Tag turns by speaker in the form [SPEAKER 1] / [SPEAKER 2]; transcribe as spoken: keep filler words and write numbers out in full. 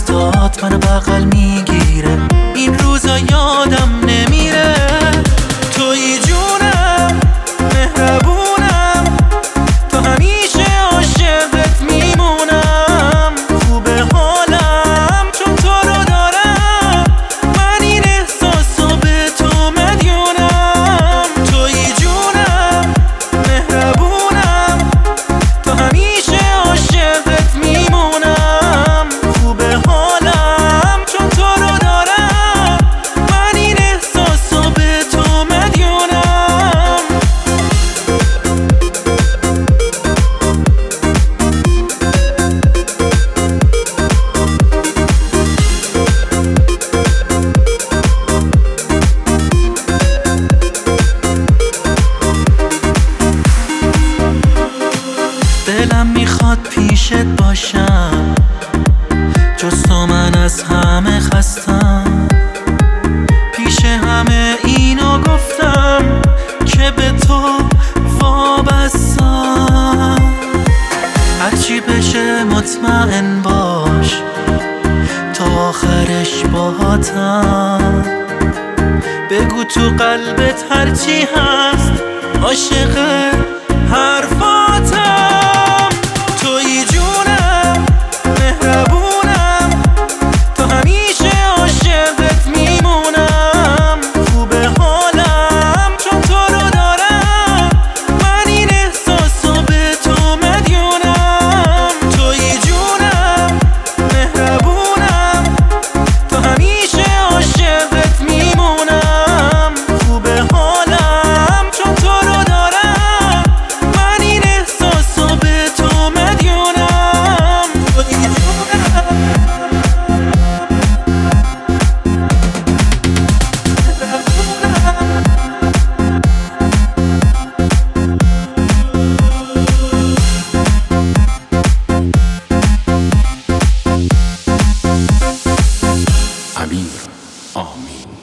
[SPEAKER 1] دستات منو بغل میگیره، این روزا یادم نمیره. تویی جونم، مهربونم، تا همیشه عاشقت میمونم. خوبه حالم چون تو رو دارم، من این احساسو به تو مدیونم. تویی جونم، مهربونم، تا همیشه عاشقت میمونم. خوبه حالم چون تو رو دارم، من این احساسو به تو مدیونم. دلم میخواد پیشت باشم، جز تو من از همه خستم. پیش همه اینو گفتم که به تو وابستم. هرچی بشه مطمئن باش، تا آخرش باهاتم. بگو تو قلبت هرچی هست، عاشق حرفاتم. تویی جونم، مهربونم، تا همیشه عاشقت میمونم. خوبه حالم چون تو رو دارم، من این احساسو به تو مدیونم. تویی جونم، مهربونم، تا همیشه عاشقت میمونم. خوبه حالم چون تو رو دارم، من این احساسو به تو مدیونم. تویی جونم،
[SPEAKER 2] امیر آمین.